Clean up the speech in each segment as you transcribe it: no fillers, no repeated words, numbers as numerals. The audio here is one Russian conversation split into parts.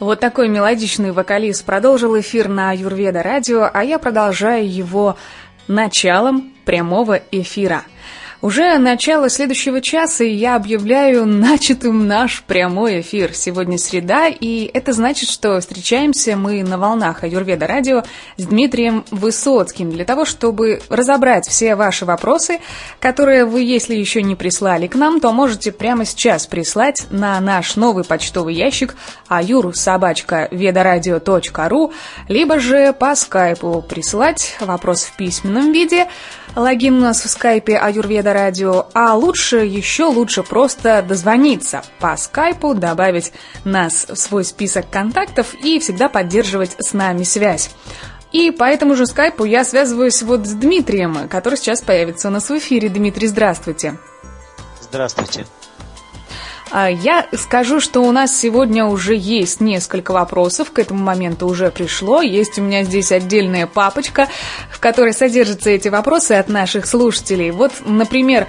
Вот такой мелодичный вокалист продолжил эфир на Аюрведа радио, а я продолжаю его началом прямого эфира. Уже начало следующего часа, и я объявляю начатым наш прямой эфир. Сегодня среда, и это значит, что встречаемся мы на волнах Аюрведа радио с Дмитрием Высоцким для того, чтобы разобрать все ваши вопросы, которые вы, если еще не прислали к нам, то можете прямо сейчас прислать на наш новый почтовый ящик ayur@vedoradio.ru, либо же по скайпу присылать вопрос в письменном виде. Логин у нас в скайпе Аюрведа радио, а еще лучше просто дозвониться по скайпу, добавить нас в свой список контактов и всегда поддерживать с нами связь. И по этому же скайпу я связываюсь вот с Дмитрием, который сейчас появится у нас в эфире. Дмитрий, здравствуйте. Здравствуйте. Я скажу, что у нас сегодня уже есть несколько вопросов, к этому моменту уже пришло. Есть у меня здесь отдельная папочка, в которой содержатся эти вопросы от наших слушателей. Вот, например,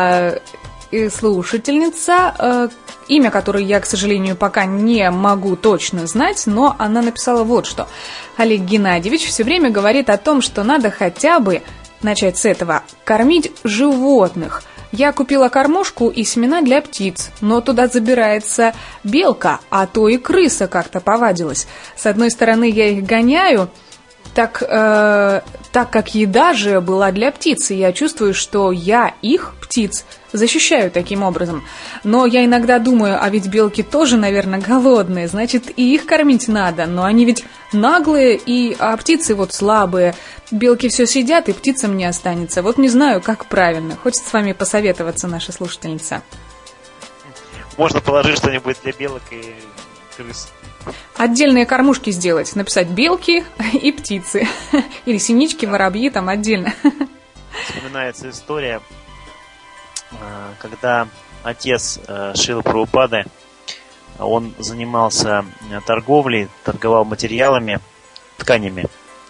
слушательница, имя которой я, к сожалению, пока не могу точно знать, но она написала вот что. Олег Геннадьевич все время говорит о том, что надо хотя бы, начать с этого, кормить животных. Я купила кормушку и семена для птиц, но туда забирается белка, а то и крыса как-то повадилась. С одной стороны, я их гоняю, так как еда же была для птиц, и я чувствую, что я их, птиц, защищаю таким образом. Но я иногда думаю, а ведь белки тоже, наверное, голодные, значит, и их кормить надо. Но они ведь наглые, а птицы вот слабые. Белки все сидят, и птицам не останется. Вот не знаю, как правильно. Хочет с вами посоветоваться наша слушательница. Можно положить что-нибудь для белок и крыс. Отдельные кормушки сделать, написать белки и птицы. Или синички, воробьи там отдельно. Вспоминается история, когда отец Шрилы Прабхупады, он занимался торговлей, торговал материалами, тканями.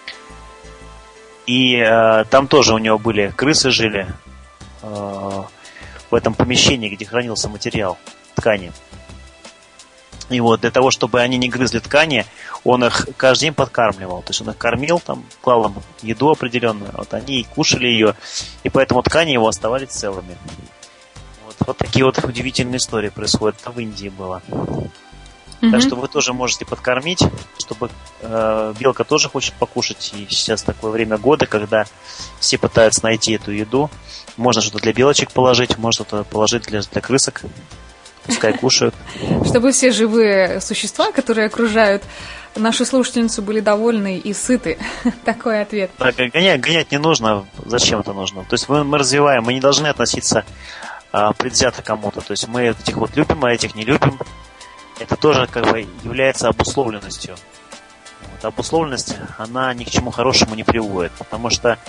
И там тоже у него были крысы, жили в этом помещении, где хранился материал, ткани. И вот для того, чтобы они не грызли ткани, он их каждый день подкармливал. То есть он их кормил, там, клал им еду определенную, вот они и кушали ее, и поэтому ткани его оставались целыми. Вот такие вот удивительные истории происходят. Это в Индии было. Так что вы тоже можете подкормить, чтобы белка тоже хочет покушать. И сейчас такое время года, когда все пытаются найти эту еду. Можно что-то для белочек положить, можно что-то положить для крысок. Пускай кушают. Чтобы все живые существа, которые окружают нашу слушательницу, были довольны и сыты. Такой ответ. Да, гонять не нужно. Зачем это нужно? То есть мы развиваем, мы не должны относиться предвзято кому-то. То есть мы этих вот любим, а этих не любим. Это тоже как бы является обусловленностью. Вот, обусловленность, она ни к чему хорошему не приводит. Потому что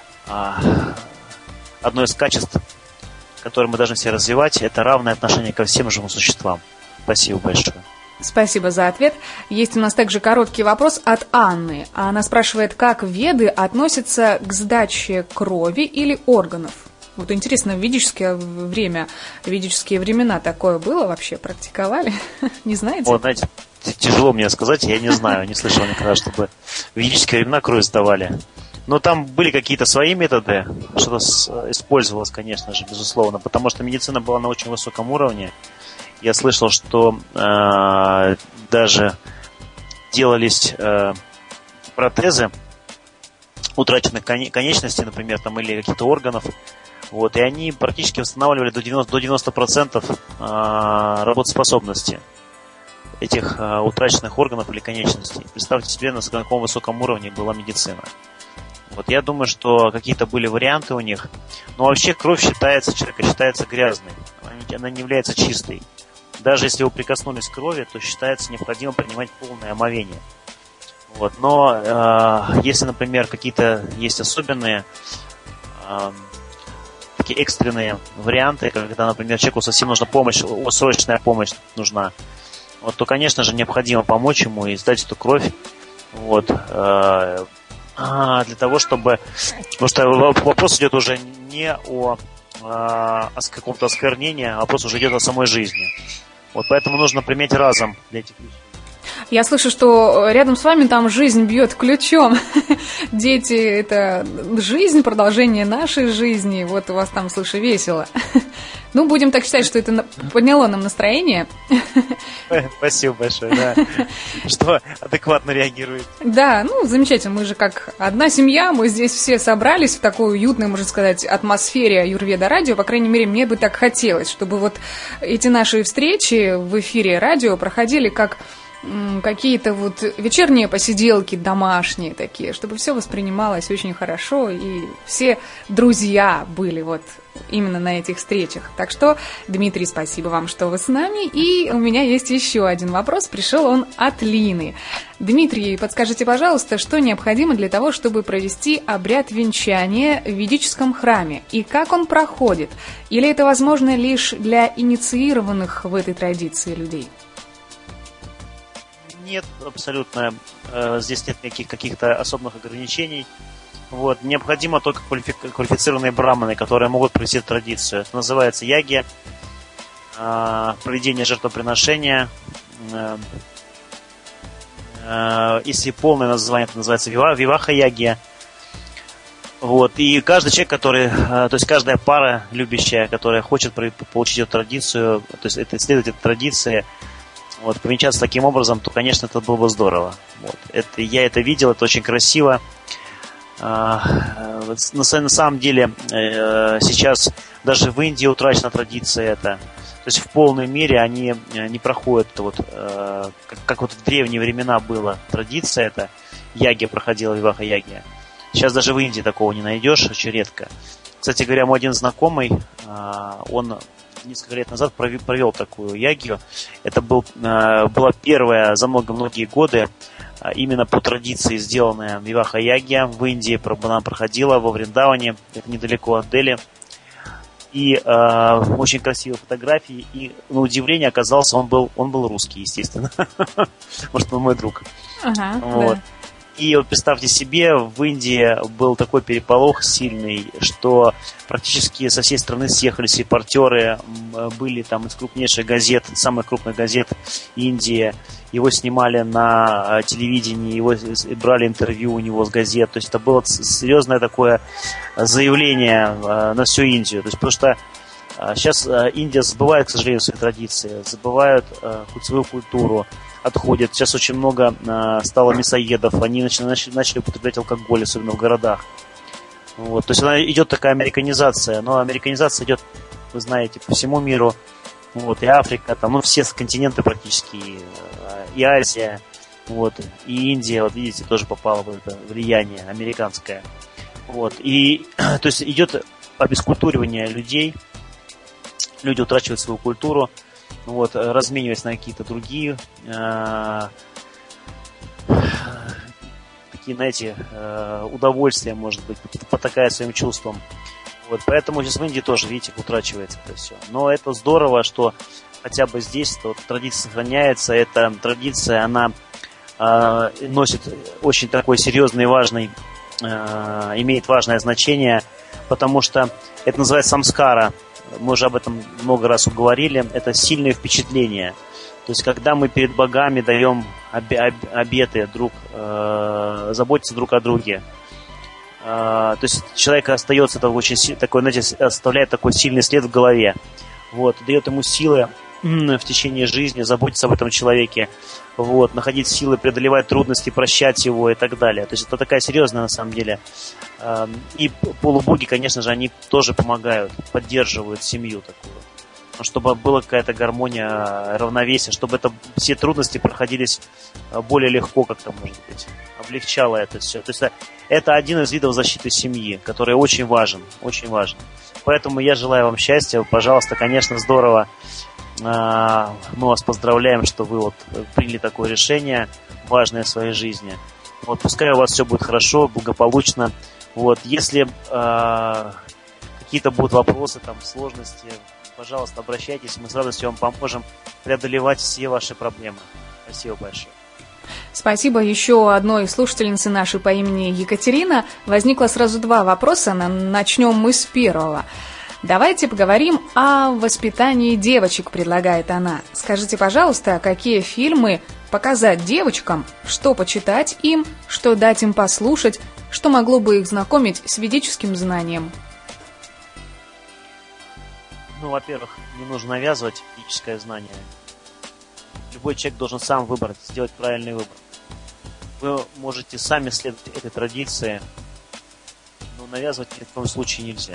одно из качеств, которые мы должны все развивать, это равное отношение ко всем живым существам. Спасибо большое. Спасибо за ответ. Есть у нас также короткий вопрос от Анны. Она спрашивает, как веды относятся к сдаче крови или органов? Вот интересно, в ведические времена такое было вообще? Практиковали? Не знаете? Вот, знаете, тяжело мне сказать, я не знаю, не слышал никогда, чтобы в ведические времена кровь сдавали. Но там были какие-то свои методы, что-то использовалось, конечно же, безусловно, потому что медицина была на очень высоком уровне. Я слышал, что даже делались протезы утраченных конечностей, например, там, или каких-то органов, вот, и они практически восстанавливали до 90% работоспособности этих утраченных органов или конечностей. Представьте себе, на каком высоком уровне была медицина. Вот я думаю, что какие-то были варианты у них. Но вообще кровь человека считается грязной. Она не является чистой. Даже если вы прикоснулись к крови, то считается необходимо принимать полное омовение. Вот. Но если, например, какие-то есть особенные такие экстренные варианты, когда, например, человеку совсем нужна помощь, срочная помощь нужна, вот, то, конечно же, необходимо помочь ему и сдать эту кровь. Вот. Для того, чтобы... Потому что вопрос идет уже не о каком-то осквернении, а вопрос уже идет о самой жизни. Вот поэтому нужно применять разум для этих вещей. Я слышу, что рядом с вами там жизнь бьет ключом. Дети — это жизнь, продолжение нашей жизни. Вот у вас там, слышу, весело. Ну, будем так считать, что это подняло нам настроение. Спасибо большое, да, что адекватно реагирует. Да, ну, замечательно. Мы же как одна семья, мы здесь все собрались в такой уютной, можно сказать, атмосфере Аюрведа радио. По крайней мере, мне бы так хотелось, чтобы вот эти наши встречи в эфире радио проходили как какие-то вот вечерние посиделки домашние такие, чтобы все воспринималось очень хорошо, и все друзья были вот именно на этих встречах. Так что, Дмитрий, спасибо вам, что вы с нами. И у меня есть еще один вопрос. Пришел он от Лины. Дмитрий, подскажите, пожалуйста, что необходимо для того, чтобы провести обряд венчания в ведическом храме? И как он проходит? Или это возможно лишь для инициированных в этой традиции людей? Нет, абсолютно. Здесь нет никаких каких-то особых ограничений. Вот. Необходимо только квалифицированные браманы, которые могут провести традицию. Это называется ягья, проведение жертвоприношения. Если полное название, это называется виваха-ягья. Вот. И каждый человек, то есть каждая пара любящая, которая хочет получить эту традицию, то есть следовать этой традиции, вот, повенчаться таким образом, то, конечно, это было бы здорово. Вот. Я это видел, это очень красиво. На самом деле, сейчас даже в Индии утрачена традиция эта. То есть в полной мере они не проходят это вот, как вот в древние времена была традиция эта. Ягья проходила, виваха-ягья. Сейчас даже в Индии такого не найдешь, очень редко. Кстати говоря, мой один знакомый, он несколько лет назад провел такую ягью. Это была первая за многие годы именно по традиции сделанная виваха-ягья в Индии. Она проходила во Вриндаване, это недалеко от Дели. И очень красивые фотографии. И на удивление оказался, он был русский, естественно. Может, он мой друг. Ага, вот. Да. И вот представьте себе, в Индии был такой переполох сильный, что практически со всей страны съехались репортеры, были там из крупнейших газет, самых крупных газет Индии. Его снимали на телевидении, его брали интервью у него с газет. То есть это было серьезное такое заявление на всю Индию. То есть потому что сейчас Индия забывает, к сожалению, свои традиции, забывают свою культуру, отходят. Сейчас очень много стало мясоедов, они начали употреблять алкоголь, особенно в городах. Вот. То есть идет такая американизация, но американизация идет, вы знаете, по всему миру. Вот, и Африка, там, все континенты практически, и Азия, вот, и Индия, вот видите, тоже попала в это влияние американское. Вот, и то есть идет обескультуривание людей, люди утрачивают свою культуру, вот, размениваясь на какие-то другие такие, знаете, удовольствия, может быть, потакая своим чувствам. Вот, поэтому сейчас в Индии тоже, видите, утрачивается это все. Но это здорово, что хотя бы здесь вот, традиция сохраняется. Эта традиция, она носит очень такой серьезный и важный, имеет важное значение, потому что это называется самскара. Мы уже об этом много раз говорили. Это сильные впечатления. То есть, когда мы перед богами даем обеты заботиться друг о друге. То есть человек остается очень такой, знаете, оставляет такой сильный след в голове. Вот, дает ему силы в течение жизни заботиться об этом человеке, вот, находить силы, преодолевать трудности, прощать его и так далее. То есть это такая серьезная на самом деле. И полубоги, конечно же, они тоже помогают, поддерживают семью такую. Чтобы была какая-то гармония, равновесие, чтобы все трудности проходились более легко как-то, может быть, облегчало это все. То есть это один из видов защиты семьи, который очень важен, очень важен. Поэтому я желаю вам счастья, пожалуйста, конечно, здорово. Мы вас поздравляем, что вы вот приняли такое решение важное в своей жизни. Вот, пускай у вас все будет хорошо, благополучно. Вот, если какие-то будут вопросы, там, сложности, пожалуйста, обращайтесь, мы с радостью вам поможем преодолевать все ваши проблемы. Спасибо большое. Спасибо еще одной слушательнице нашей по имени Екатерина. Возникло сразу два вопроса, начнем мы с первого. Давайте поговорим о воспитании девочек, предлагает она. Скажите, пожалуйста, какие фильмы показать девочкам, что почитать им, что дать им послушать, что могло бы их знакомить с ведическим знанием? Ну, во-первых, не нужно навязывать ведическое знание. Любой человек должен сам выбрать, сделать правильный выбор. Вы можете сами следовать этой традиции, но навязывать ни в коем случае нельзя.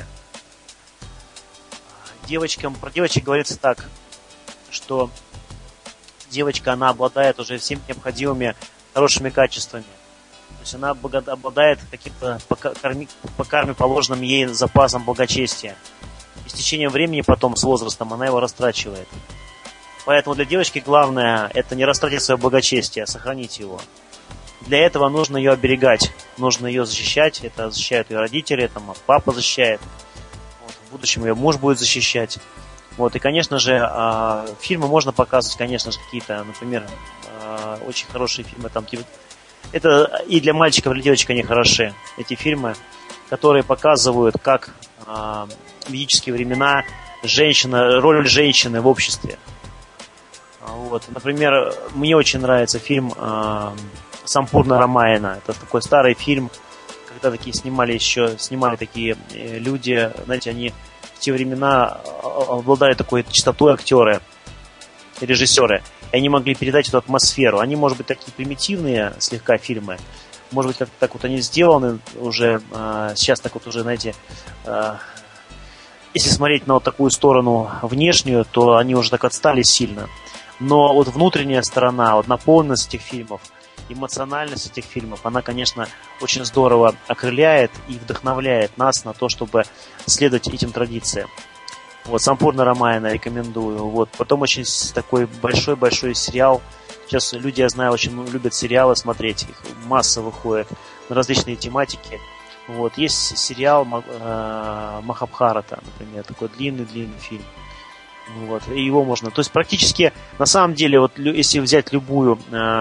Про девочек говорится так, что девочка, она обладает уже всеми необходимыми хорошими качествами. То есть она обладает каким-то по карме положенным ей запасом благочестия. И с течением времени потом, с возрастом, она его растрачивает. Поэтому для девочки главное – это не растратить свое благочестие, а сохранить его. Для этого нужно ее оберегать, нужно ее защищать. Это защищают ее родители, там, папа защищает. Вот, в будущем ее муж будет защищать. Вот, и, конечно же, фильмы можно показывать, конечно же, какие-то, например, очень хорошие фильмы. Там, это и для мальчиков, и для девочек они хороши. Эти фильмы, которые показывают, как в ведические времена роль женщины в обществе. Вот. Например, мне очень нравится фильм «Сампурна Рамаяна». Это такой старый фильм, когда такие снимали такие люди, знаете, они в те времена обладали такой чистотой актеры, режиссеры, и они могли передать эту атмосферу. Они, может быть, такие примитивные слегка фильмы, может быть, как-то так вот они сделаны уже, сейчас так вот уже, знаете, если смотреть на вот такую сторону внешнюю, то они уже так отстали сильно. Но вот внутренняя сторона, вот наполненность этих фильмов, эмоциональность этих фильмов, она, конечно, очень здорово окрыляет и вдохновляет нас на то, чтобы следовать этим традициям. Вот, «Сампурна Рамаяна» рекомендую. Вот, потом очень такой большой-большой сериал. Сейчас люди, я знаю, очень любят сериалы смотреть, их масса выходит на различные тематики. Вот, есть сериал «Махабхарата», например, такой длинный-длинный фильм. Вот, и его можно... То есть практически, на самом деле, вот если взять любую...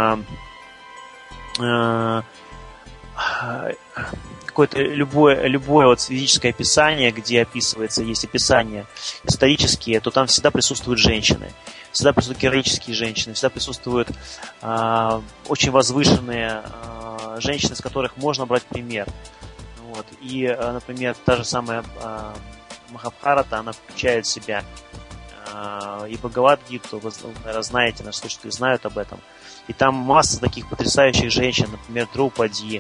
какое-то любое вот физическое описание, где описывается, есть описания исторические, то там всегда присутствуют женщины. Всегда присутствуют героические женщины, всегда присутствуют очень возвышенные женщины, с которых можно брать пример. Вот. И, например, та же самая Махабхарата, она включает в себя и Бхагавад-гиту, вы, наверное, знаете, наши слушатели знают об этом. И там масса таких потрясающих женщин, например, Драупади,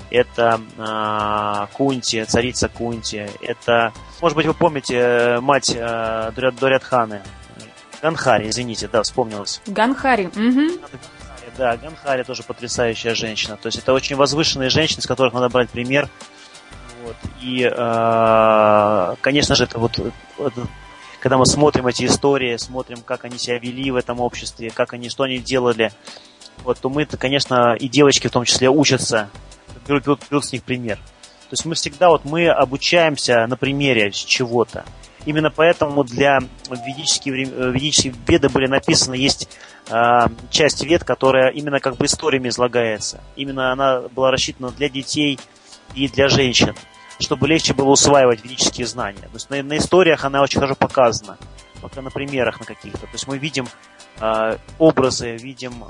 это Кунти, царица Кунти, это, может быть, вы помните мать Дурьодханы, Ганхари, извините, да, вспомнилось. Ганхари, угу. Да, Ганхари тоже потрясающая женщина. То есть это очень возвышенные женщины, с которых надо брать пример. Вот. И, конечно же, это вот... Когда мы смотрим эти истории, смотрим, как они себя вели в этом обществе, что они делали, вот, то мы, конечно, и девочки в том числе учатся, берут с них пример. То есть мы всегда мы обучаемся на примере чего-то. Именно поэтому для ведические веды были написаны, есть часть вед, которая именно как бы историями излагается. Именно она была рассчитана для детей и для женщин, чтобы легче было усваивать ведические знания. То есть на историях она очень хорошо показана, пока на примерах на каких-то. То есть мы видим образы, видим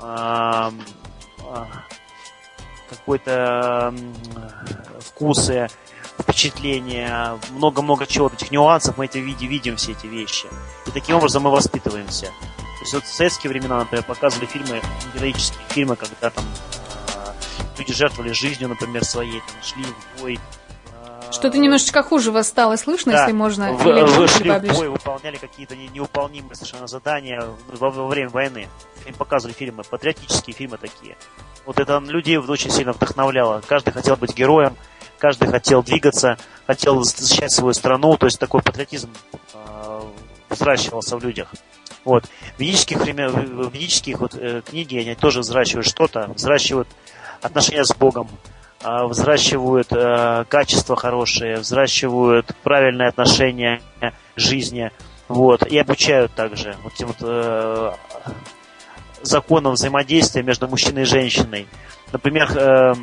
какой-то вкусы, впечатления, много-много чего, этих нюансов, мы видим все эти вещи. И таким образом мы воспитываемся. То есть вот в советские времена, например, показывали фильмы, героические фильмы, когда там люди жертвовали жизнью, например, своей, там, шли в бой. Что-то немножечко хуже вас стало слышно, да, если можно. Вы шли в бой, выполняли какие-то невыполнимые совершенно задания во время войны. Им показывали фильмы, патриотические фильмы такие. Вот это людей очень сильно вдохновляло. Каждый хотел быть героем, каждый хотел двигаться, хотел защищать свою страну. То есть такой патриотизм взращивался в людях. Вот. В ведических книги они тоже взращивают что-то, взращивают отношения с Богом, взращивают качества хорошие, взращивают правильное отношение к жизни, вот, и обучают также вот этим законам взаимодействия между мужчиной и женщиной. Например,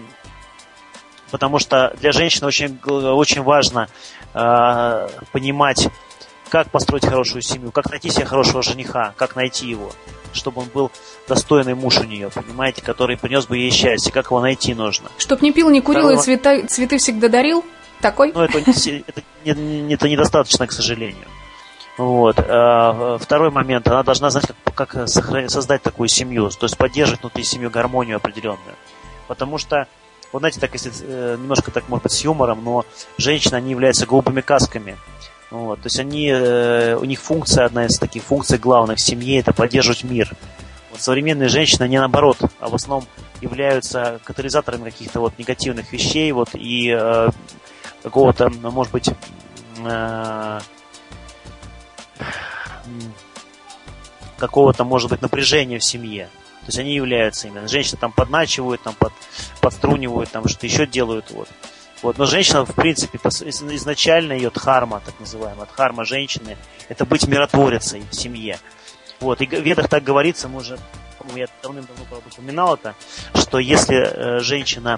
потому что для женщины очень важно понимать как построить хорошую семью, как найти себе хорошего жениха, как найти его, чтобы он был достойный муж у нее, понимаете, который принес бы ей счастье, как его найти нужно. Чтоб не пил, не курил и цветы всегда дарил? Такой? Ну, это недостаточно, к сожалению. Вот. Второй момент. Она должна знать, как создать такую семью, то есть поддерживать внутри семью гармонию определенную. Потому что, вот знаете, так если немножко так, может быть, с юмором, но женщины, они являются голубыми касками. Вот. То есть у них функция, одна из таких функций главных в семье, это поддерживать мир. Вот современные женщины, они наоборот, а в основном являются катализаторами каких-то вот негативных вещей, вот, и какого-то, может быть, какого-то, может быть, напряжения в семье. То есть они являются именно. Женщины там подначивают, там подструнивают, там что-то еще делают. Вот. Но женщина, в принципе, изначально ее дхарма, так называемая, дхарма женщины, это быть миротворицей в семье. Вот. И в Ведах так говорится, я давным-давно, правда, упоминал это, что если женщина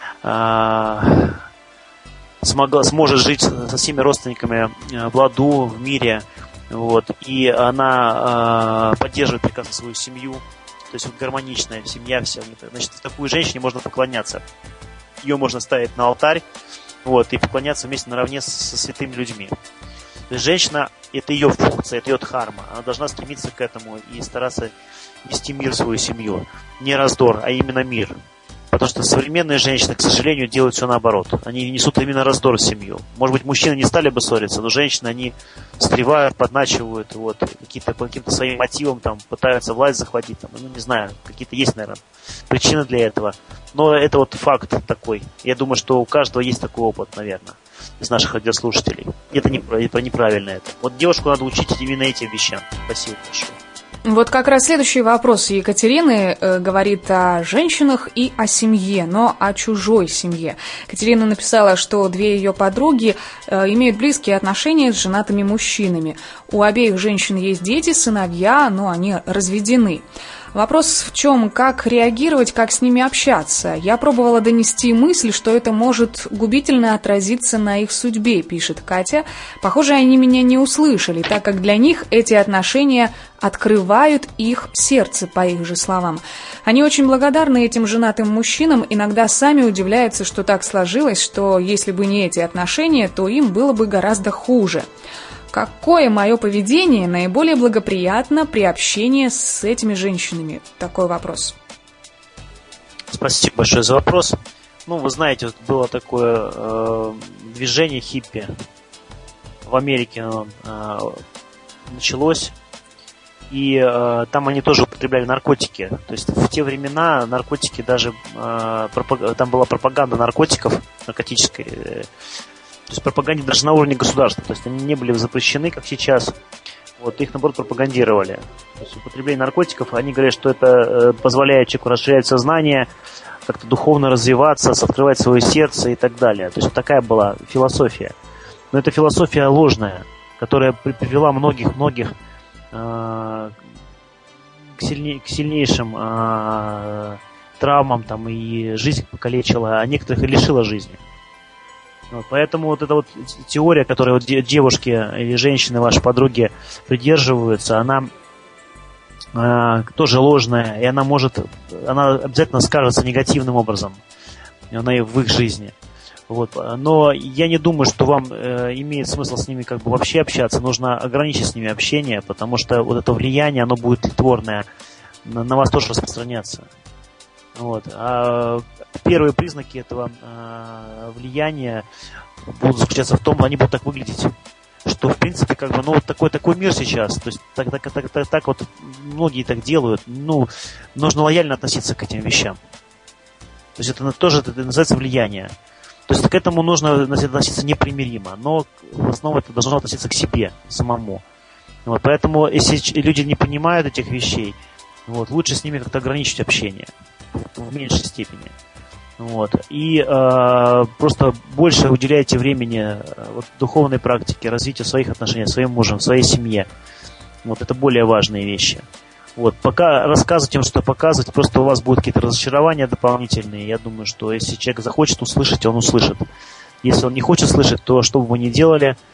сможет жить со всеми родственниками в ладу, в мире, вот, и она поддерживает прекрасно свою семью, то есть вот гармоничная семья вся, значит, такой женщине можно поклоняться. Ее можно ставить на алтарь, вот, и поклоняться вместе наравне со святыми людьми. То есть женщина, это ее функция, это ее дхарма. Она должна стремиться к этому и стараться нести мир в свою семью. Не раздор, а именно мир. Потому что современные женщины, к сожалению, делают все наоборот. Они несут именно раздор в семью. Может быть, мужчины не стали бы ссориться, но женщины, они встревают, подначивают, вот, по каким-то своим мотивам там, пытаются власть захватить. Там, ну, не знаю, какие-то есть, наверное, причины для этого. Но это вот факт такой. Я думаю, что у каждого есть такой опыт, наверное, из наших радиослушателей. Это неправильно это. Вот девушку надо учить именно этим вещам. Спасибо большое. Вот как раз следующий вопрос Екатерины говорит о женщинах и о семье, но о чужой семье. Екатерина написала, что две ее подруги имеют близкие отношения с женатыми мужчинами. У обеих женщин есть дети, сыновья, но они разведены. Вопрос в чем, как реагировать, как с ними общаться. Я пробовала донести мысль, что это может губительно отразиться на их судьбе, пишет Катя. Похоже, они меня не услышали, так как для них эти отношения открывают их сердце, по их же словам. Они очень благодарны этим женатым мужчинам, иногда сами удивляются, что так сложилось, что если бы не эти отношения, то им было бы гораздо хуже. Какое мое поведение наиболее благоприятно при общении с этими женщинами? Такой вопрос. Спасибо большое за вопрос. Ну, вы знаете, вот было такое движение хиппи. В Америке началось. И там они тоже употребляли наркотики. То есть в те времена наркотики даже... там была пропаганда наркотиков, наркотической... То есть пропаганде даже на уровне государства. То есть они не были запрещены, как сейчас. Вот, их, наоборот, пропагандировали. То есть употребление наркотиков, они говорят, что это позволяет человеку расширять сознание, как-то духовно развиваться, открывать свое сердце и так далее. То есть вот такая была философия. Но это философия ложная, которая привела многих к сильнейшим травмам там, и жизнь покалечила, а некоторых и лишила жизни. Вот, поэтому вот эта вот теория, которой вот девушки или женщины, ваши подруги придерживаются, она тоже ложная, и она обязательно скажется негативным образом в их жизни. Вот. Но я не думаю, что вам имеет смысл с ними как бы вообще общаться. Нужно ограничить с ними общение, потому что вот это влияние, оно будет тлетворное, на вас тоже распространяться. Вот. А первые признаки этого влияния будут заключаться в том, что они будут так выглядеть, что в принципе как бы, ну вот такой мир сейчас, то есть так вот многие так делают, ну нужно лояльно относиться к этим вещам. То есть это тоже это называется влияние. То есть к этому нужно относиться непримиримо, но в основном это должно относиться к себе самому. Вот. Поэтому если люди не понимают этих вещей, вот, лучше с ними как-то ограничить общение в меньшей степени. Вот. И просто больше уделяйте времени духовной практике, развитию своих отношений, своим мужем, своей семье. Вот это более важные вещи. Вот. Пока рассказывать им, что показывать, просто у вас будут какие-то разочарования дополнительные. Я думаю, что если человек захочет услышать, он услышит. Если он не хочет слышать, то что бы вы ни делали,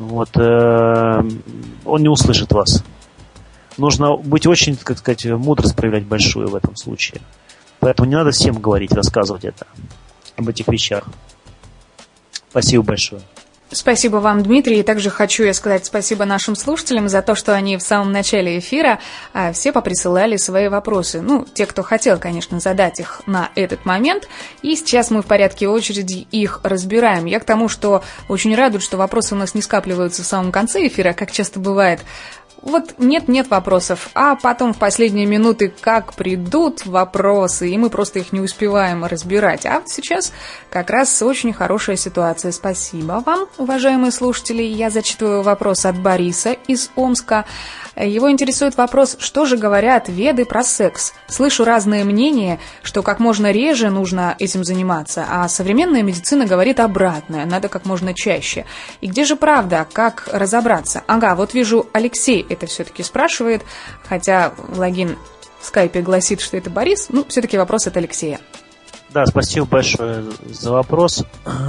Вот, он не услышит вас. Нужно быть очень, как сказать, мудрость проявлять большую в этом случае. Поэтому не надо всем говорить, рассказывать это, об этих вещах. Спасибо большое. Спасибо вам, Дмитрий. И также хочу я сказать спасибо нашим слушателям за то, что они в самом начале эфира все поприсылали свои вопросы. Ну, те, кто хотел, конечно, задать их на этот момент. И сейчас мы в порядке очереди их разбираем. Я к тому, что очень радует, что вопросы у нас не скапливаются в самом конце эфира, как часто бывает. Вот нет вопросов, а потом в последние минуты как придут вопросы, и мы просто их не успеваем разбирать. А вот сейчас как раз очень хорошая ситуация. Спасибо вам, уважаемые слушатели. Я зачитываю вопрос от Бориса из Омска. Его интересует вопрос, что же говорят веды про секс. Слышу разные мнения, что как можно реже нужно этим заниматься, а современная медицина говорит обратное, надо как можно чаще. И где же правда, как разобраться? Ага, вот вижу, Алексей это все-таки спрашивает, хотя логин в скайпе гласит, что это Борис, ну, все-таки вопрос от Алексея. Да, спасибо большое за вопрос.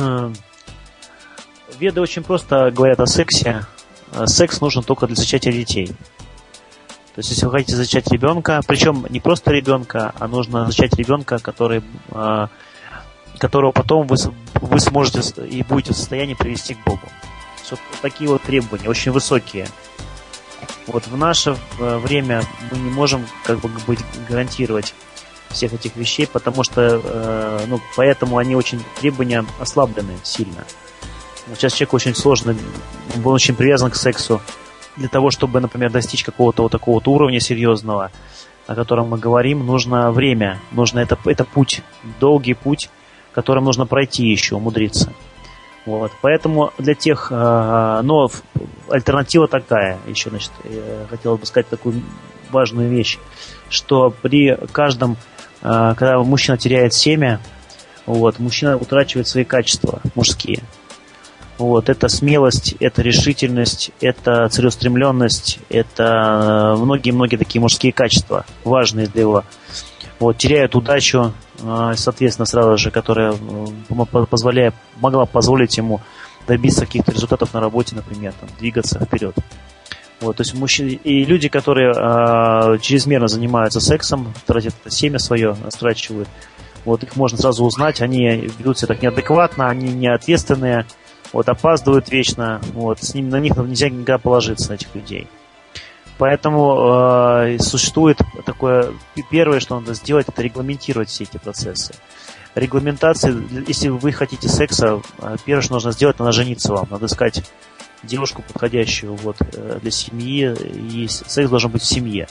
Веды очень просто говорят о сексе. Секс нужен только для зачатия детей. То есть, если вы хотите зачать ребенка, причем не просто ребенка, а нужно зачать ребенка, которого потом вы сможете и будете в состоянии привести к Богу. Вот такие вот требования, очень высокие. Вот в наше время мы не можем гарантировать всех этих вещей, потому что, поэтому они очень требования ослаблены сильно. Сейчас человеку очень сложно, он очень привязан к сексу. Для того, чтобы, например, достичь какого-то вот такого уровня серьезного, о котором мы говорим, нужно время, это путь, долгий путь, которым нужно пройти еще, умудриться. Вот. Поэтому для тех, но альтернатива такая, еще, я хотел бы сказать такую важную вещь, что при каждом, когда мужчина теряет семя, мужчина утрачивает свои качества мужские. Это смелость, это решительность, это целеустремленность, это многие-многие такие мужские качества, важные для его. Теряют удачу, соответственно, сразу же, которая могла позволить ему добиться каких-то результатов на работе, например, двигаться вперед. То есть мужчины и люди, которые чрезмерно занимаются сексом, тратят это семя свое, растрачивают, их можно сразу узнать, они ведут себя так неадекватно, они неответственные, опаздывают вечно, на них нельзя никогда положиться, на этих людей. Поэтому существует такое, первое, что надо сделать, это регламентировать все эти процессы. Регламентация, если вы хотите секса, первое, что нужно сделать, надо жениться вам, надо искать девушку подходящую для семьи, и секс должен быть в семье.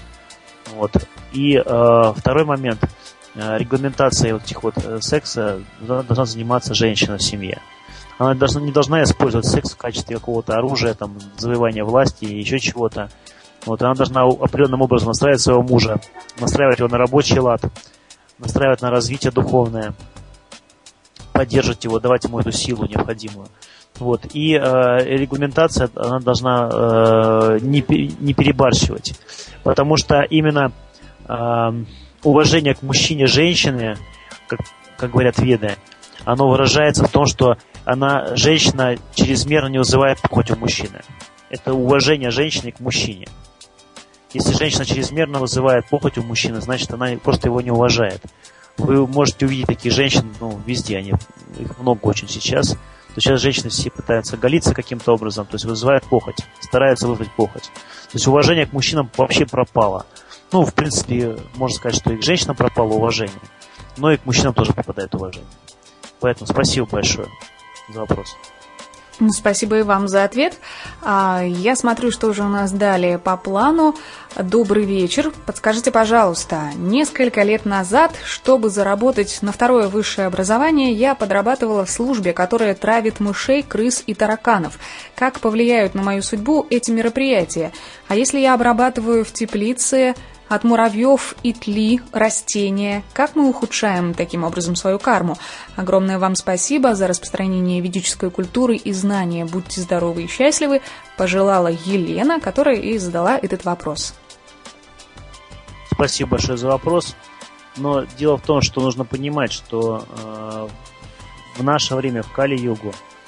И второй момент, регламентация этих секса должна заниматься женщина в семье. Она не должна использовать секс в качестве какого-то оружия, завоевания власти и еще чего-то. Она должна определенным образом настраивать своего мужа, настраивать его на рабочий лад, настраивать на развитие духовное, поддерживать его, давать ему эту силу необходимую. И регламентация, она должна не перебарщивать, потому что именно уважение к мужчине женщины, как говорят веды, оно выражается в том, что женщина чрезмерно не вызывает похоть у мужчины. Это уважение женщины к мужчине. Если женщина чрезмерно вызывает похоть у мужчины, значит, она просто его не уважает. Вы можете увидеть таких женщин, везде, их много очень сейчас. То есть сейчас женщины все пытаются голиться каким-то образом, то есть вызывают похоть, стараются вызвать похоть. То есть уважение к мужчинам вообще пропало. В принципе, можно сказать, что и к женщинам пропало уважение, но и к мужчинам тоже пропадает уважение. Поэтому спасибо большое за вопрос. Спасибо и вам за ответ. Я смотрю, что уже у нас далее по плану. Добрый вечер. Подскажите, пожалуйста, несколько лет назад, чтобы заработать на второе высшее образование, я подрабатывала в службе, которая травит мышей, крыс и тараканов. Как повлияют на мою судьбу эти мероприятия? А если я обрабатываю в теплице от муравьев и тли растения, как мы ухудшаем таким образом свою карму? Огромное вам спасибо за распространение ведической культуры и знания. Будьте здоровы и счастливы, пожелала Елена, которая и задала этот вопрос. Спасибо большое за вопрос. Но дело в том, что нужно понимать, что в наше время, в Кали-югу,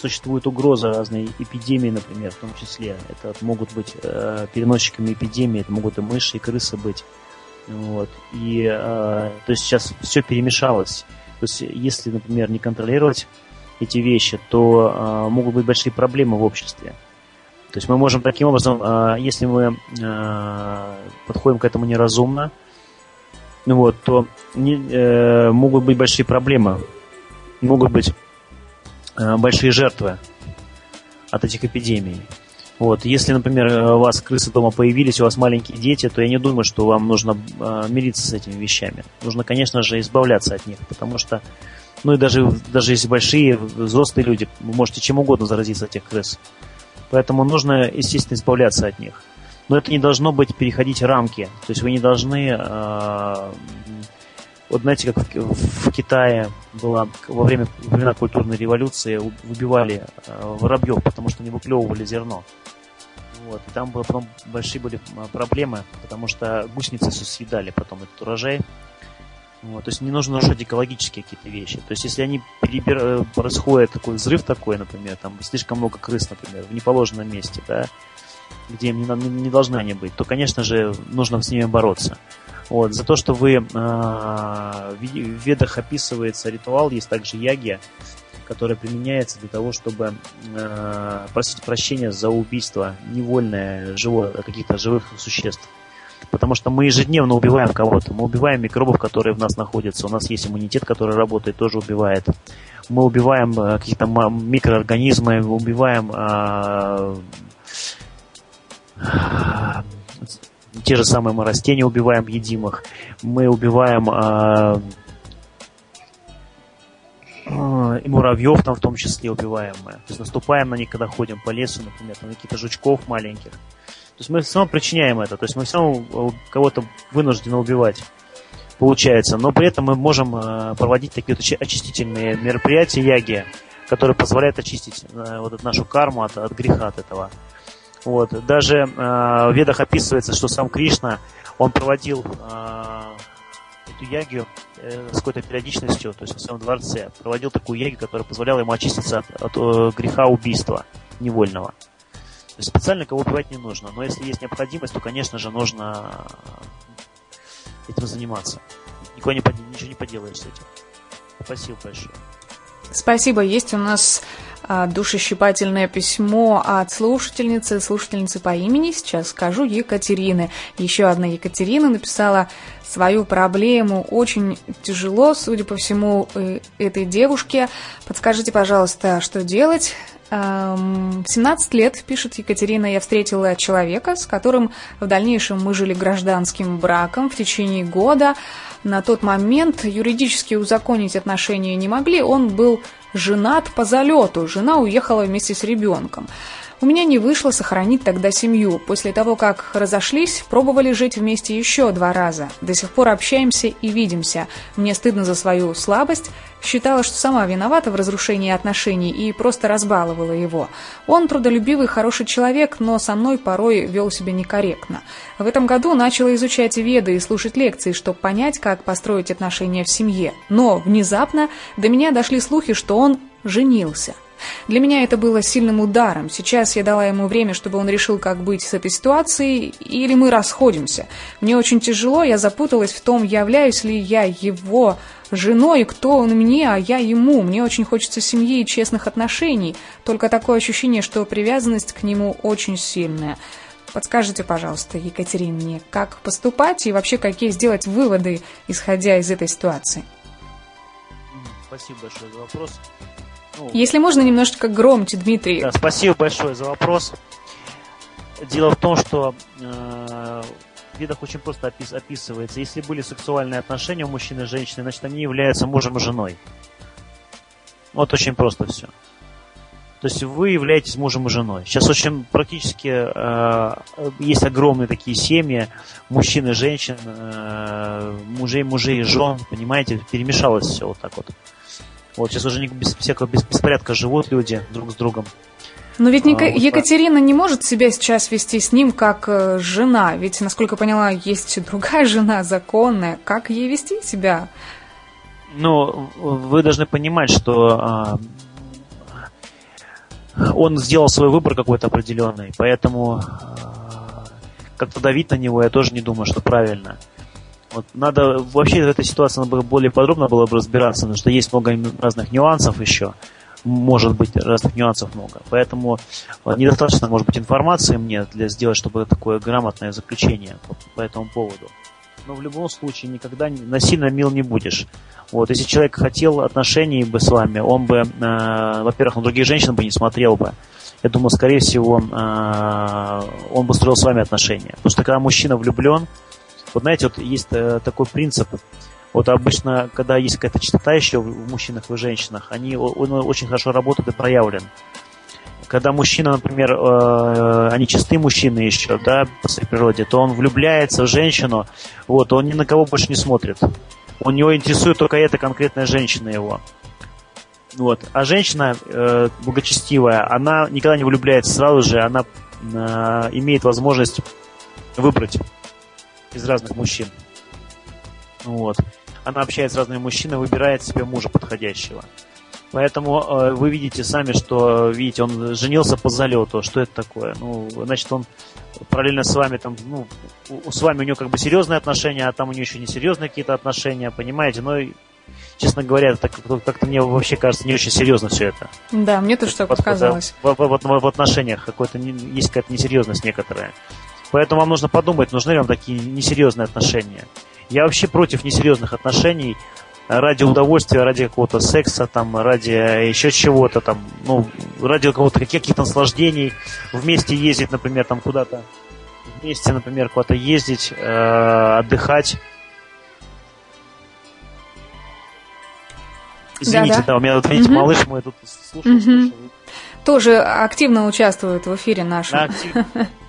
существует угроза разной эпидемии, например, в том числе. Это могут быть переносчиками эпидемии, это могут и мыши, и крысы быть. Вот. И то есть сейчас все перемешалось. То есть если, например, не контролировать эти вещи, то могут быть большие проблемы в обществе. То есть мы можем таким образом, если мы подходим к этому неразумно, вот, то могут быть большие проблемы, могут быть большие жертвы от этих эпидемий. Вот. Если, например, у вас крысы дома появились, у вас маленькие дети, то я не думаю, что вам нужно мириться с этими вещами. Нужно, конечно же, избавляться от них, потому что, ну и даже если большие, взрослые люди, вы можете чем угодно заразиться от этих крыс. Поэтому нужно, естественно, избавляться от них. Но это не должно быть переходить рамки. То есть вы не должны... Вот знаете, как в Китае было во времена культурной революции, убивали воробьев, потому что они выклевывали зерно. Вот. И там потом большие были проблемы, потому что гусеницы съедали потом этот урожай. Вот. То есть не нужно нарушать экологические какие-то вещи. То есть если они происходит такой взрыв такой, например, там слишком много крыс, например, в неположенном месте, да, где не должны они быть, то, конечно же, нужно с ними бороться. Вот. За то, что в ведах описывается ритуал, есть также ягья, который применяется для того, чтобы просить прощения за убийство невольное каких-то живых существ. Потому что мы ежедневно убиваем кого-то. Мы убиваем микробов, которые в нас находятся. У нас есть иммунитет, который работает, тоже убивает. Мы убиваем какие-то микроорганизмы, убиваем те же самые мы растения убиваем, едим их. Мы убиваем и муравьев там в том числе убиваем мы. То есть наступаем на них, когда ходим по лесу, например, на каких-то жучков маленьких. То есть мы все равно причиняем это. То есть мы все равно кого-то вынуждены убивать, получается. Но при этом мы можем проводить такие вот очистительные мероприятия ягья, которые позволяют очистить вот эту нашу карму от греха от этого. Вот. Даже в ведах описывается, что сам Кришна, он проводил эту ягью с какой-то периодичностью, то есть в своем дворце, проводил такую ягью, которая позволяла ему очиститься от греха убийства невольного. То есть специально кого убивать не нужно, но если есть необходимость, то, конечно же, нужно этим заниматься. Ничего не поделаешь с этим. Спасибо большое. Спасибо. Есть у нас душещипательное письмо от слушательницы по имени, сейчас скажу, Екатерины. Еще одна Екатерина написала свою проблему. Очень тяжело, судя по всему, этой девушке. Подскажите, пожалуйста, что делать? В 17 лет, пишет Екатерина, я встретила человека, с которым в дальнейшем мы жили гражданским браком в течение года. На тот момент юридически узаконить отношения не могли, он был женат по залету, жена уехала вместе с ребенком. У меня не вышло сохранить тогда семью. После того, как разошлись, пробовали жить вместе еще 2 раза. До сих пор общаемся и видимся. Мне стыдно за свою слабость. Считала, что сама виновата в разрушении отношений и просто разбаловала его. Он трудолюбивый, хороший человек, но со мной порой вел себя некорректно. В этом году начала изучать веды и слушать лекции, чтобы понять, как построить отношения в семье. Но внезапно до меня дошли слухи, что он женился. Для меня это было сильным ударом. Сейчас я дала ему время, чтобы он решил, как быть с этой ситуацией, или мы расходимся. Мне очень тяжело, я запуталась в том, являюсь ли я его женой, кто он мне, а я ему. Мне очень хочется семьи и честных отношений, только такое ощущение, что привязанность к нему очень сильная. Подскажите, пожалуйста, Екатерине, как поступать и вообще какие сделать выводы, исходя из этой ситуации? Спасибо большое за вопрос. Если можно, немножечко громче, Дмитрий. Да, спасибо большое за вопрос. Дело в том, что в ведах очень просто описывается. Если были сексуальные отношения у мужчины и женщины, значит, они являются мужем и женой. Вот очень просто все. То есть вы являетесь мужем и женой. Сейчас очень практически есть огромные такие семьи, мужчин и женщин, мужей и жен, понимаете, перемешалось все вот так вот. Вот сейчас уже без всякого беспорядка живут люди друг с другом. Но ведь Екатерина не может себя сейчас вести с ним как жена. Ведь, насколько я поняла, есть другая жена законная. Как ей вести себя? Ну, вы должны понимать, что он сделал свой выбор какой-то определенный, поэтому как-то давить на него я тоже не думаю, что правильно. Вот надо вообще в этой ситуации надо более подробно было бы разбираться, потому что есть много разных нюансов еще. Может быть, разных нюансов много. Поэтому недостаточно, может быть, информации мне для сделать, чтобы такое грамотное заключение по этому поводу. Но в любом случае никогда насильно мил не будешь. Вот, если человек хотел отношений бы с вами, он бы, во-первых, на других женщин бы не смотрел бы. Я думаю, скорее всего, он бы строил с вами отношения. Потому что когда мужчина влюблен, вот знаете, вот есть такой принцип. Вот обычно, когда есть какая-то чистота еще в мужчинах и в женщинах, он очень хорошо работает и проявлен. Когда мужчина, например, они чистые мужчины еще, да, по своей природе, то он влюбляется в женщину, вот, он ни на кого больше не смотрит. У него интересует только эта конкретная женщина его. Вот. А женщина благочестивая, она никогда не влюбляется сразу же, она имеет возможность выбрать из разных мужчин. Вот. Она общается с разными мужчинами, выбирает себе мужа подходящего. Поэтому вы видите сами, что, видите, он женился по залету. Что это такое? Ну, значит, он параллельно с вами там, ну, с вами у него как бы серьезные отношения, а там у него еще не серьезные какие-то отношения, понимаете? Но, честно говоря, так, как-то мне вообще кажется не очень серьезно все это. Да, мне тоже так показалось. В отношениях есть какая-то несерьезность некоторая. Поэтому вам нужно подумать, нужны ли вам такие несерьезные отношения. Я вообще против несерьезных отношений ради удовольствия, ради какого-то секса, там, ради еще чего-то, там, ну, ради каких-то наслаждений, вместе ездить, например, там куда-то, вместе, например, куда-то ездить, отдыхать. Извините, да, у меня тут, видите, малыш мой тут слушает. Тоже активно участвует в эфире нашем. Да, активно.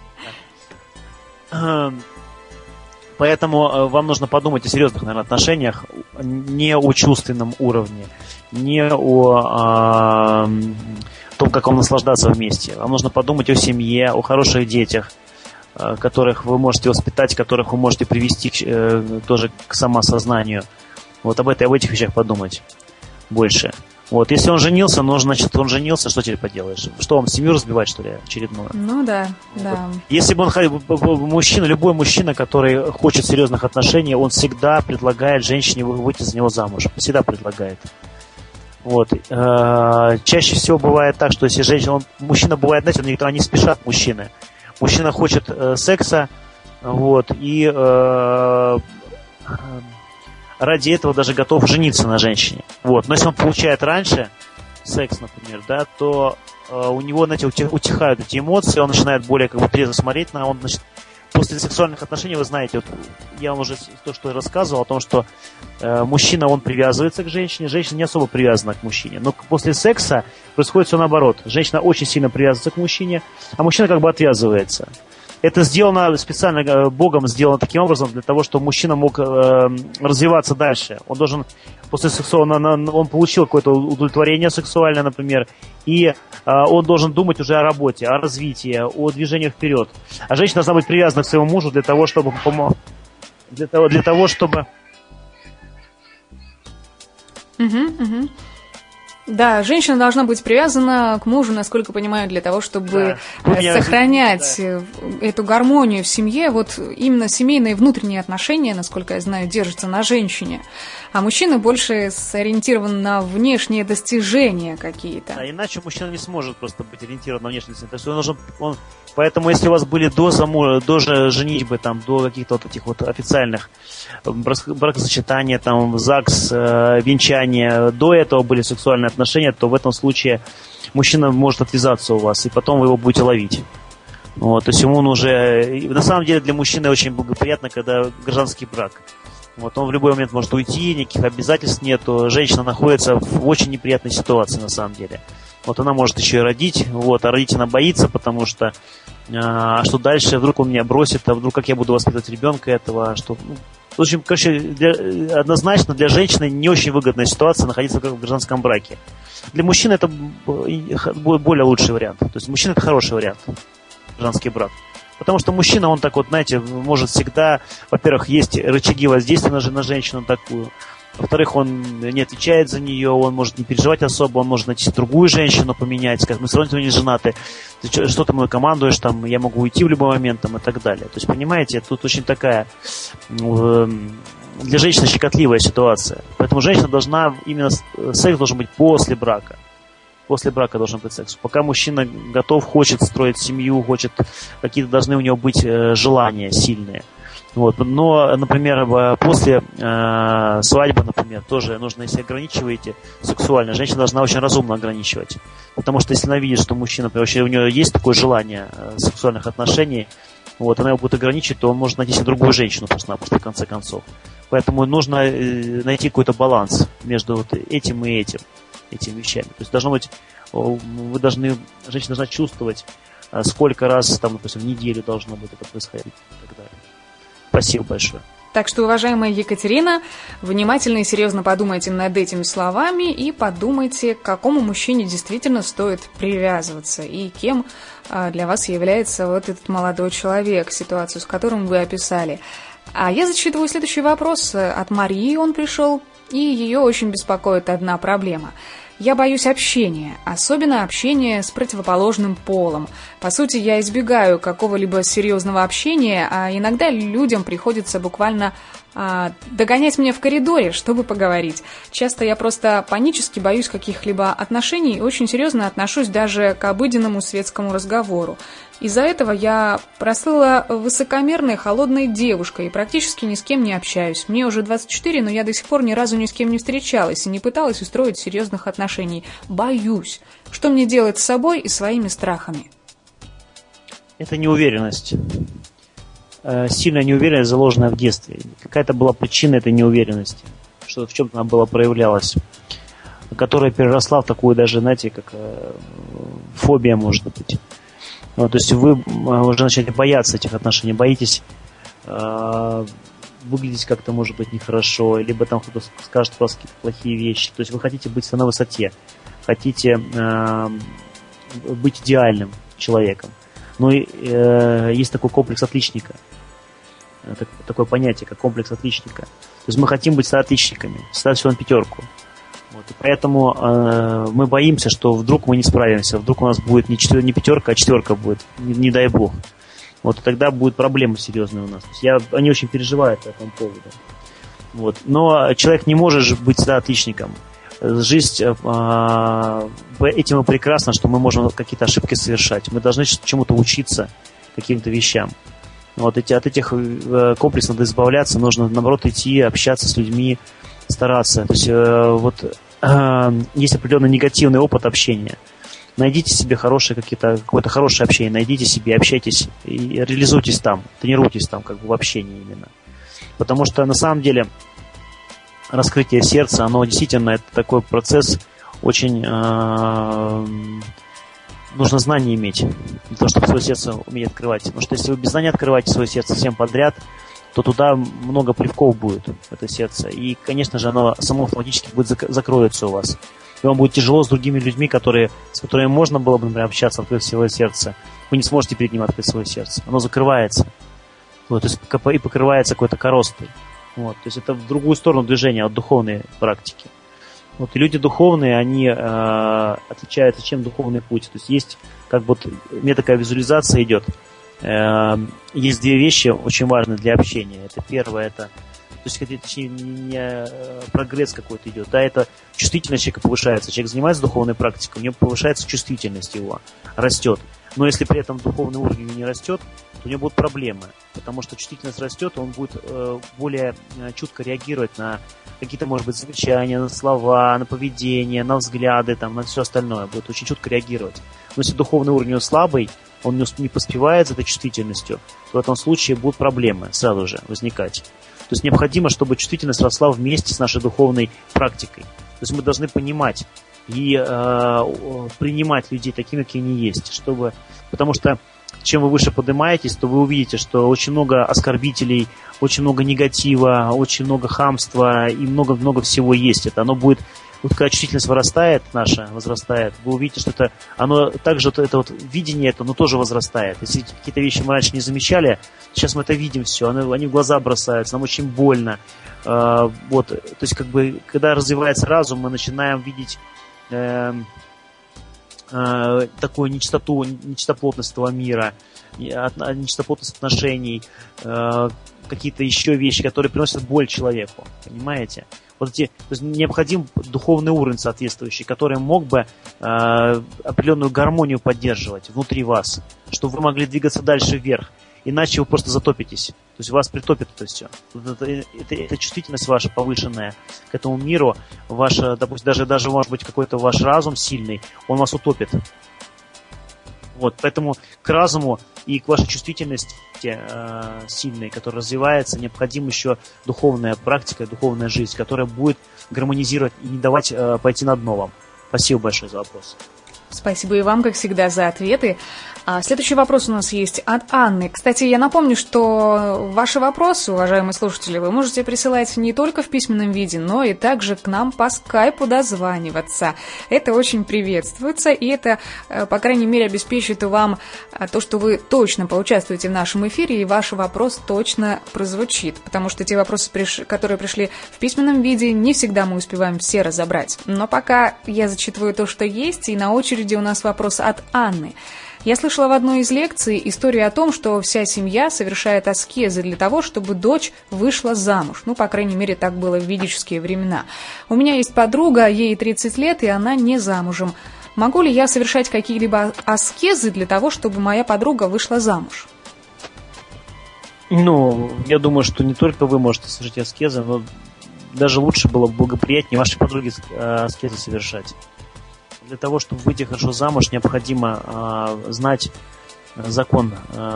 Поэтому вам нужно подумать о серьезных, наверное, отношениях, не о чувственном уровне, не о том, как вам наслаждаться вместе. Вам нужно подумать о семье, о хороших детях, которых вы можете воспитать, которых вы можете привести тоже к самосознанию. Вот об этих вещах подумать больше. Вот, если он женился, ну, значит, он женился, что теперь поделаешь? Что, вам семью разбивать, что ли, очередную? Ну, да, вот. Да. Если бы любой мужчина, который хочет серьезных отношений, он всегда предлагает женщине выйти за него замуж. Всегда предлагает. Вот. Чаще всего бывает так, что если мужчина бывает, знаете, они спешат, мужчины. Мужчина хочет секса, вот, и ради этого даже готов жениться на женщине. Вот. Но если он получает раньше секс, например, да, то у него, знаете, утихают эти эмоции, он начинает более как бы трезво смотреть на, он, значит, после сексуальных отношений, вы знаете, вот я вам уже то, что я рассказывал, о том, что мужчина, он привязывается к женщине, женщина не особо привязана к мужчине. Но после секса происходит все наоборот. Женщина очень сильно привязывается к мужчине, а мужчина как бы отвязывается. Это сделано специально, Богом сделано таким образом, для того, чтобы мужчина мог развиваться дальше. Он должен, после сексуального, он получил какое-то удовлетворение сексуальное, например, и он должен думать уже о работе, о развитии, о движении вперед. А женщина должна быть привязана к своему мужу для того, чтобы Да, женщина должна быть привязана к мужу, насколько понимаю, для того, чтобы сохранять эту гармонию в семье. Вот именно семейные внутренние отношения, насколько я знаю, держатся на женщине. А мужчина больше сориентирован на внешние достижения какие-то. А иначе мужчина не сможет просто быть ориентирован на внешние достижения. Поэтому, если у вас были до женитьбы, там, до каких-то вот этих вот официальных бракосочетания, там, ЗАГС, венчания, до этого были сексуальные отношения, то в этом случае мужчина может отвязаться у вас, и потом вы его будете ловить. Вот, то есть ему уже... На самом деле для мужчины очень благоприятно, когда гражданский брак. Вот, он в любой момент может уйти, никаких обязательств нету. Женщина находится в очень неприятной ситуации на самом деле. Вот она может еще и родить, вот, а родить она боится, потому что что дальше, вдруг он меня бросит, а вдруг как я буду воспитывать ребенка этого, что... В общем, однозначно для женщины не очень выгодная ситуация находиться в гражданском браке. Для мужчины это более лучший вариант. То есть мужчина это хороший вариант, гражданский брак. Потому что мужчина, он так вот, знаете, может всегда, во-первых, есть рычаги воздействия на женщину такую. Во-вторых, он не отвечает за нее, он может не переживать особо, он может найти другую женщину, поменять, сказать, мы все равно не женаты, ты что ты мной командуешь, там, я могу уйти в любой момент, там, и так далее. То есть, понимаете, тут очень такая для женщины щекотливая ситуация. Поэтому женщина должна, именно секс должен быть после брака. После брака должен быть секс. Пока мужчина готов, хочет строить семью, хочет, какие-то должны у него быть желания сильные. Вот. Но, например, после свадьбы, например, тоже нужно, если ограничиваете сексуально, женщина должна очень разумно ограничивать. Потому что если она видит, что мужчина, вообще у нее есть такое желание сексуальных отношений, вот, она его будет ограничивать, то он может найти себе другую женщину просто-напросто в конце концов. Поэтому нужно найти какой-то баланс между вот этим и этими вещами. То есть должно быть, женщина должна чувствовать, сколько раз, там, допустим, в неделю должно быть это происходить и так далее. Спасибо большое. Так что, уважаемая Екатерина, внимательно и серьезно подумайте над этими словами и подумайте, к какому мужчине действительно стоит привязываться и кем для вас является вот этот молодой человек, ситуацию, с которым вы описали. А я зачитываю следующий вопрос. От Марии он пришел, и ее очень беспокоит одна проблема. Я боюсь общения, особенно общения с противоположным полом. По сути, я избегаю какого-либо серьезного общения, а иногда людям приходится буквально догонять меня в коридоре, чтобы поговорить. Часто я просто панически боюсь каких-либо отношений и очень серьезно отношусь даже к обыденному светскому разговору. Из-за этого я прослыла высокомерной, холодной девушкой и практически ни с кем не общаюсь. Мне уже 24, но я до сих пор ни разу ни с кем не встречалась и не пыталась устроить серьезных отношений. Боюсь. Что мне делать с собой и своими страхами? Это неуверенность. Сильная неуверенность, заложенная в детстве. Какая-то была причина этой неуверенности, что в чем-то она была проявлялась, которая переросла в такую даже, знаете, как фобия, может быть. Вот, то есть вы уже начали бояться этих отношений, боитесь выглядеть как-то, может быть, нехорошо, либо там кто-то скажет про вас какие-то плохие вещи. То есть вы хотите быть на высоте, хотите быть идеальным человеком. Но есть такой комплекс отличника. Такое понятие, как комплекс отличника. То есть мы хотим быть отличниками, ставить все на пятерку. Вот, и поэтому мы боимся, что вдруг мы не справимся, вдруг у нас будет не пятерка, а четверка будет, не дай бог. Вот, и тогда будет проблема серьезная у нас. То есть они очень переживают по этому поводу. Вот. Но человек не может быть всегда отличником. Жизнь этим и прекрасна, что мы можем какие-то ошибки совершать. Мы должны чему-то учиться, каким-то вещам. Вот от этих комплексов надо избавляться, нужно, наоборот, идти, общаться с людьми, стараться. То есть есть определенный негативный опыт общения. Найдите себе какое-то хорошее общение, найдите себе, общайтесь и реализуйтесь там, тренируйтесь там как бы в общении именно. Потому что на самом деле раскрытие сердца, оно действительно это такой процесс очень нужно знания иметь для того, чтобы свое сердце уметь открывать. Потому что если вы без знаний открываете свое сердце всем подряд, то туда много плевков будет, это сердце. И, конечно же, оно само автоматически будет закроется у вас. И вам будет тяжело с другими людьми, с которыми можно было бы, например, общаться, открыть свое сердце. Вы не сможете перед ним открыть свое сердце. Оно закрывается. Вот, то есть и покрывается какой-то коростой. Вот, то есть это в другую сторону движения от духовной практики. Вот, и люди духовные, они отличаются, чем духовный путь. То есть как бы у меня такая визуализация идет. Есть две вещи очень важные для общения. Это первое, то есть точнее, не прогресс какой-то идет, да, это чувствительность человека повышается. Человек занимается духовной практикой, у него повышается чувствительность его, растет. Но если при этом духовный уровень не растет, то у него будут проблемы, потому что чувствительность растет, он будет более чутко реагировать на какие-то, может быть, замечания, на слова, на поведение, на взгляды, там, на все остальное, будет очень чутко реагировать. Но если духовный уровень слабый, он не поспевает за этой чувствительностью, то в этом случае будут проблемы сразу же возникать. То есть необходимо, чтобы чувствительность росла вместе с нашей духовной практикой. То есть мы должны понимать и принимать людей такими, какие они есть. Потому что чем вы выше поднимаетесь, то вы увидите, что очень много оскорбителей, очень много негатива, очень много хамства и много-много всего есть. Оно будет вот когда чувствительность вырастает наша, возрастает, вы увидите, что это, оно также, это вот видение это, оно тоже возрастает. Если какие-то вещи мы раньше не замечали, сейчас мы это видим все, они в глаза бросаются, нам очень больно. Вот, то есть, как бы, когда развивается разум, мы начинаем видеть такую нечистоплотность этого мира, нечистоплотность отношений, какие-то еще вещи, которые приносят боль человеку, понимаете? Вот эти, то есть необходим духовный уровень соответствующий, который мог бы определенную гармонию поддерживать внутри вас, чтобы вы могли двигаться дальше вверх. Иначе вы просто затопитесь. То есть вас притопит это все. Это чувствительность ваша повышенная к этому миру, ваша, допустим, даже может быть какой-то ваш разум сильный, он вас утопит. Вот, поэтому к разуму и к вашей чувствительности сильной, которая развивается, необходима еще духовная практика, духовная жизнь, которая будет гармонизировать и не давать пойти на дно вам. Спасибо большое за вопрос. Спасибо и вам, как всегда, за ответы. Следующий вопрос у нас есть от Анны. Кстати, я напомню, что ваши вопросы, уважаемые слушатели, вы можете присылать не только в письменном виде, но и также к нам по скайпу дозваниваться. Это очень приветствуется, и это, по крайней мере, обеспечит вам то, что вы точно поучаствуете в нашем эфире, и ваш вопрос точно прозвучит. Потому что те вопросы, которые пришли в письменном виде, не всегда мы успеваем все разобрать. Но пока я зачитываю то, что есть, и на очереди у нас вопрос от Анны. Я слышала в одной из лекций историю о том, что вся семья совершает аскезы для того, чтобы дочь вышла замуж. Ну, по крайней мере, так было в ведические времена. У меня есть подруга, ей 30 лет, и она не замужем. Могу ли я совершать какие-либо аскезы для того, чтобы моя подруга вышла замуж? Ну, я думаю, что не только вы можете совершать аскезы, но даже лучше было бы благоприятнее вашей подруге аскезы совершать. Для того, чтобы выйти хорошо замуж, необходимо знать закон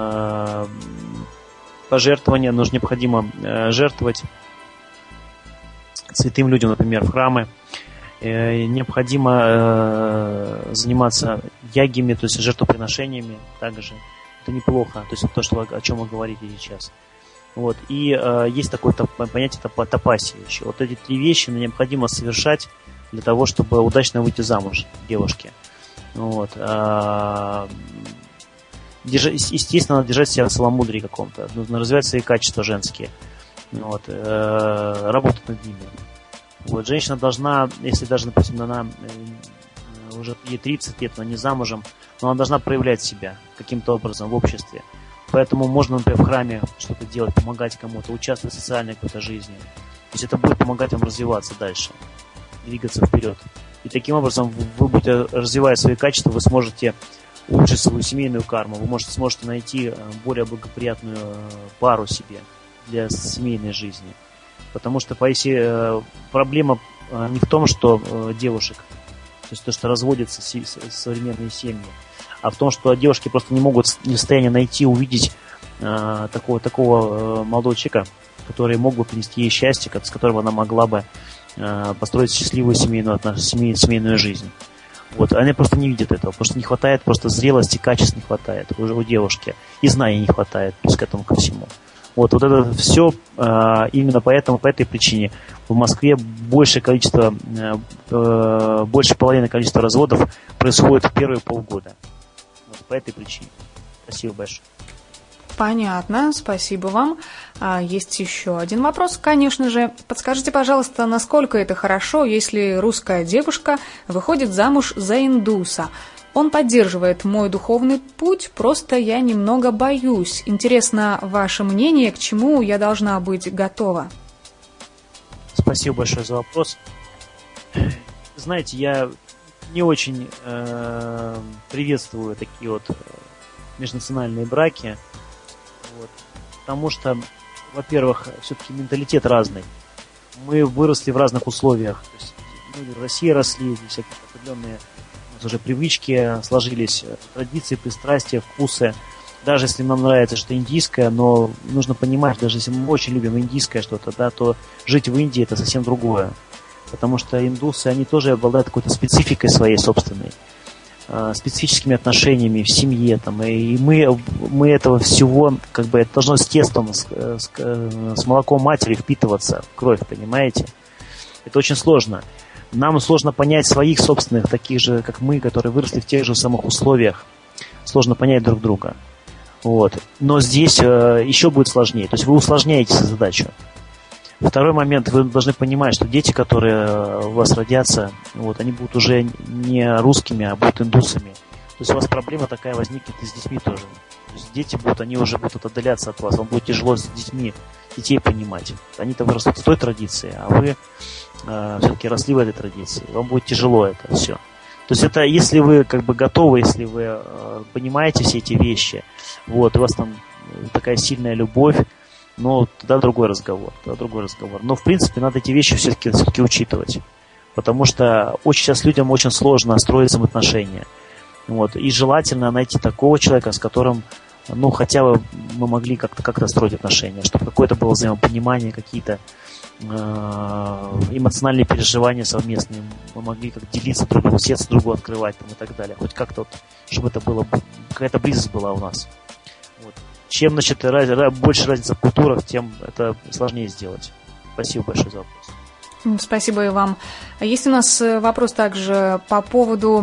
пожертвования. Необходимо жертвовать святым людям, например, в храмы. Необходимо заниматься ягами, то есть жертвоприношениями также. Это неплохо, то есть то, о чем вы говорите сейчас. Вот. И есть такое понятие тапаси еще. Вот эти три вещи необходимо совершать для того, чтобы удачно выйти замуж девушке. Вот. Естественно, надо держать себя в целомудрии каком-то. Нужно развивать свои качества женские. Вот. Работать над ними. Вот. Женщина должна, если даже, допустим, она уже ей 30 лет, но не замужем, но она должна проявлять себя каким-то образом в обществе. Поэтому можно, например, в храме что-то делать, помогать кому-то, участвовать в социальной какой-то жизни. То есть это будет помогать вам развиваться дальше, двигаться вперед. И таким образом вы будете развивать свои качества, вы сможете улучшить свою семейную карму, вы сможете найти более благоприятную пару себе для семейной жизни. Потому что проблема не в том, что девушек, то есть то, что разводятся современные семьи, а в том, что девушки просто не могут не в состоянии найти, увидеть такого молодого человека, который мог бы принести ей счастье, с которым она могла бы построить счастливую семейную жизнь. Вот. Они просто не видят этого, потому что не хватает просто зрелости, качеств не хватает уже у девушки. И знаний не хватает плюс к этому ко всему. Вот это все именно по этой причине в Москве больше половины количества разводов происходит в первые полгода. Вот по этой причине. Спасибо большое. Понятно, спасибо вам. Есть еще один вопрос, конечно же. Подскажите, пожалуйста, насколько это хорошо, если русская девушка выходит замуж за индуса? Он поддерживает мой духовный путь, просто я немного боюсь. Интересно ваше мнение, к чему я должна быть готова? Спасибо большое за вопрос. Знаете, я не очень приветствую такие вот межнациональные браки. Вот. Потому что, во-первых, все-таки менталитет разный. Мы выросли в разных условиях. То есть, мы в России росли, здесь определенные у нас уже привычки сложились, традиции, пристрастия, вкусы. Даже если нам нравится что-то индийское, но нужно понимать, даже если мы очень любим индийское что-то, да, то жить в Индии это совсем другое. Потому что индусы, они тоже обладают какой-то спецификой своей собственной, специфическими отношениями в семье, там, и мы этого всего, как бы, это должно с тестом, с молоком матери впитываться в кровь, понимаете? Это очень сложно. Нам сложно понять своих собственных, таких же, как мы, которые выросли в тех же самых условиях. Сложно понять друг друга. Вот. Но здесь еще будет сложнее. То есть вы усложняете задачу. Второй момент, вы должны понимать, что дети, которые у вас родятся, вот, они будут уже не русскими, а будут индусами. То есть у вас проблема такая возникнет и с детьми тоже. То есть дети будут, они уже будут отдаляться от вас, вам будет тяжело с детей понимать. Они-то вырастут в той традиции, а вы все-таки росли в этой традиции. Вам будет тяжело это все. То есть это если вы как бы готовы, если вы понимаете все эти вещи, вот, у вас там такая сильная любовь, но тогда другой разговор. Но, в принципе, надо эти вещи все-таки учитывать. Потому что сейчас людям очень сложно строить взаимоотношения. Вот. И желательно найти такого человека, с которым, ну, хотя бы мы могли как-то строить отношения, чтобы какое-то было взаимопонимание, какие-то эмоциональные переживания совместные. Мы могли как делиться друг другу, сердце другу открывать там, и так далее. Хоть как-то, чтобы это было, какая-то близость была у нас. Вот. Чем, значит, больше разница в культурах, тем это сложнее сделать. Спасибо большое за вопрос. Спасибо и вам. Есть у нас вопрос также по поводу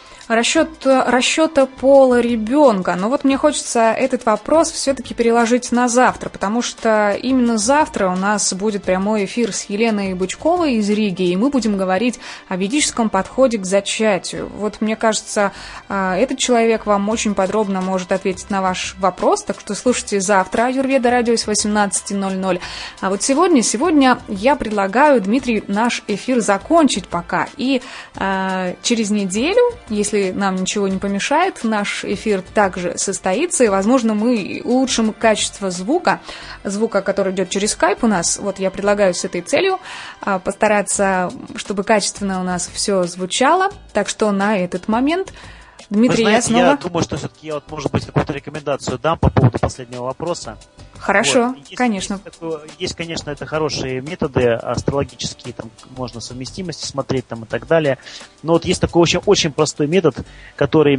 расчета пола ребенка. Но вот мне хочется этот вопрос все-таки переложить на завтра, потому что именно завтра у нас будет прямой эфир с Еленой Бычковой из Риги, и мы будем говорить о ведическом подходе к зачатию. Вот мне кажется, этот человек вам очень подробно может ответить на ваш вопрос, так что слушайте завтра Аюрведа радио с 18:00. А вот сегодня я предлагаю, Дмитрий, наш эфир закончить пока, и через неделю, если нам ничего не помешает, наш эфир также состоится, и, возможно, мы улучшим качество звука, который идет через скайп у нас. Вот я предлагаю с этой целью постараться, чтобы качественно у нас все звучало. Так что на этот момент, Дмитрий, я думаю, что все-таки я, может быть, какую-то рекомендацию дам по поводу последнего вопроса. Хорошо, вот. Конечно. Есть, конечно, это хорошие методы астрологические, там можно совместимости смотреть там, и так далее. Но вот есть такой очень простой метод, который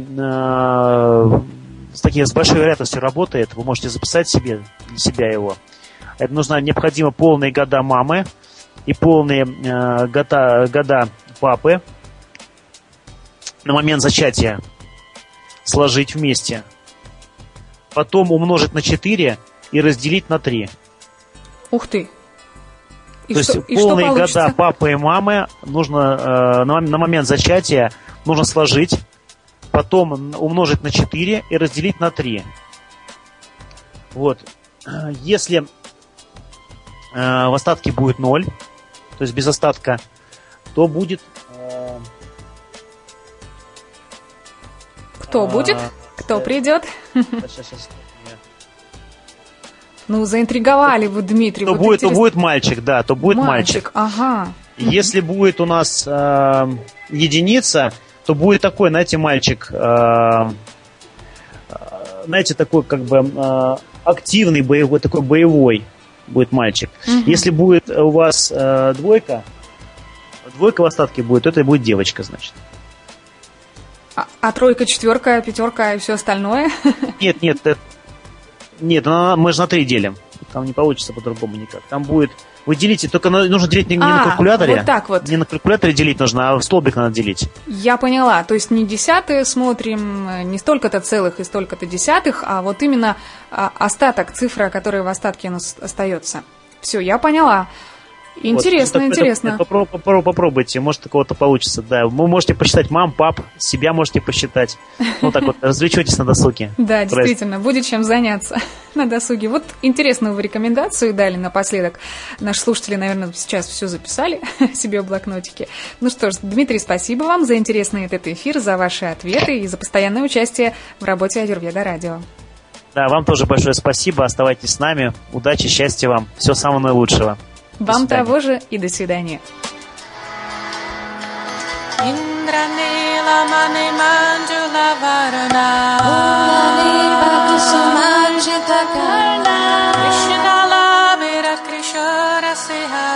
с большой вероятностью работает. Вы можете записать для себя его. Это необходимо полные года мамы и полные года папы на момент зачатия сложить вместе. Потом умножить на 4 и разделить на 3. Ух ты! То есть полные года папы и мамы нужно на момент зачатия нужно сложить, потом умножить на 4 и разделить на 3. Вот. Если в остатке будет 0, то есть без остатка, то будет... Кто будет? Кто придет? Сейчас. Ну, заинтриговали вы, Дмитрий. То будет мальчик, да, то будет мальчик. Ага. Если будет у нас единица, то будет такой, знаете, мальчик, знаете, такой как бы активный, боевой будет мальчик. Угу. Если будет у вас двойка в остатке будет, то это будет девочка, значит. А тройка, четверка, пятерка и все остальное? Нет, мы же на 3 делим. Там не получится по-другому никак. Там будет... Вы делите, только нужно делить не на калькуляторе. Вот так вот. Не на калькуляторе делить нужно, а в столбик надо делить. Я поняла. То есть не десятые смотрим, не столько-то целых и столько-то десятых, а вот именно остаток, цифра, которая в остатке у нас остается. Все, я поняла. Интересно, вот, интересно. Попробуйте, может, у кого-то получится. Да, вы можете посчитать мам, пап, себя можете посчитать. Вот так вот, развлечетесь на досуге. Да, действительно, будет чем заняться на досуге. Вот интересную вы рекомендацию дали напоследок. Наши слушатели, наверное, сейчас все записали себе в блокнотике. Ну что ж, Дмитрий, спасибо вам за интересный этот эфир, за ваши ответы и за постоянное участие в работе Аюрведа радио. Да, вам тоже большое спасибо. Оставайтесь с нами. Удачи, счастья вам. Всего самого наилучшего. Вам того же и до свидания. Krishna